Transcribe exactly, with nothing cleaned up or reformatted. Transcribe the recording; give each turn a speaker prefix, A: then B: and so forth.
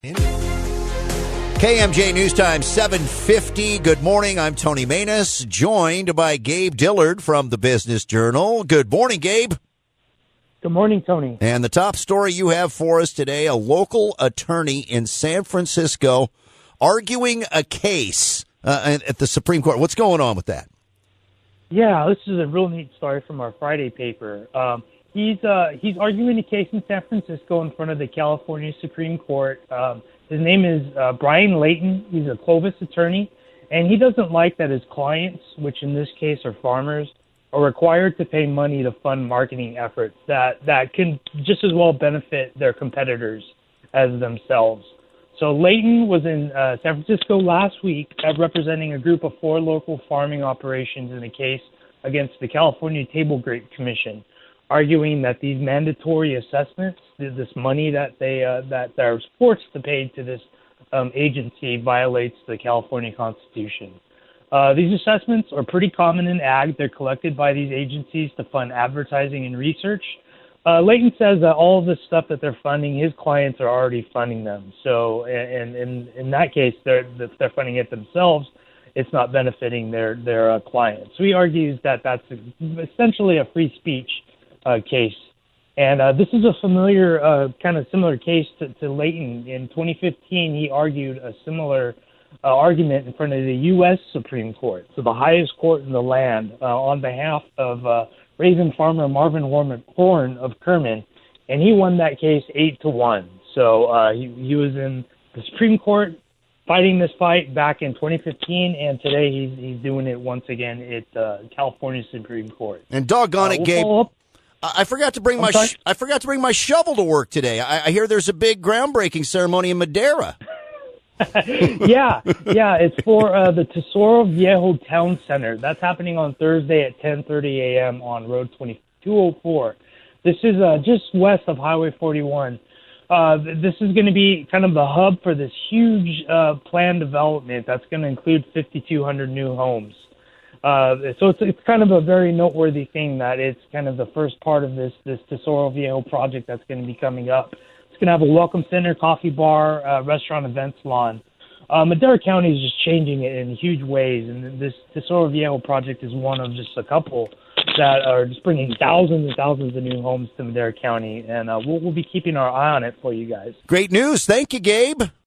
A: K M J News Time, seven fifty. Good morning. I'm Tony Manus, joined by Gabe Dillard from the Business Journal. Good morning, Gabe.
B: Good morning, Tony.
A: And the top story you have for us today, a local attorney in San Francisco arguing a case uh, at the Supreme Court. What's going on with that?
B: Yeah, this is a real neat story from our Friday paper. Um, he's uh, he's arguing a case in San Francisco in front of the California Supreme Court. Um, his name is uh, Brian Layton. He's a Clovis attorney, and he doesn't like that his clients, which in this case are farmers, are required to pay money to fund marketing efforts that, that can just as well benefit their competitors as themselves. So Layton was in uh, San Francisco last week uh, representing a group of four local farming operations in a case against the California Table Grape Commission, arguing that these mandatory assessments, this money that they uh, that they're forced to pay to this um, agency, violates the California Constitution. Uh, these assessments are pretty common in ag. They're collected by these agencies to fund advertising and research. Uh, Layton says that all of the stuff that they're funding, his clients are already funding them. So, and in in that case, they're they're funding it themselves. It's not benefiting their their uh, clients. So he argues that that's essentially a free speech uh, case. And uh, this is a familiar, uh, kind of similar case to, to Layton. In twenty fifteen, he argued a similar uh, argument in front of the U S Supreme Court, so the highest court in the land, uh, on behalf of uh, raisin farmer Marvin Horn of Kerman, and he won that case eight to one. So uh, he, he was in the Supreme Court fighting this fight back in twenty fifteen, and today he's he's doing it once again at uh, California Supreme Court.
A: And doggone
B: uh,
A: it,
B: we'll
A: Gabe. I forgot to bring
B: I'm
A: my
B: sorry?
A: sh- I forgot to bring my shovel to work today. I, I hear there's a big groundbreaking ceremony in Madera.
B: yeah, yeah, it's for uh, the Tesoro Viejo Town Center. That's happening on Thursday at ten thirty a.m. on Road twenty-two oh four. This is uh, just west of Highway forty-one. Uh, this is going to be kind of the hub for this huge uh, planned development that's going to include fifty-two hundred new homes. Uh, so it's it's kind of a very noteworthy thing that it's kind of the first part of this this Tesoro Viejo project that's going to be coming up. It's going to have a welcome center, coffee bar, uh, restaurant, events lawn. Uh, Madera County is just changing it in huge ways, and this Tesoro Viejo project is one of just a couple that are just bringing thousands and thousands of new homes to Madera County, and uh, we'll, we'll be keeping our eye on it for you guys.
A: Great news. Thank you, Gabe.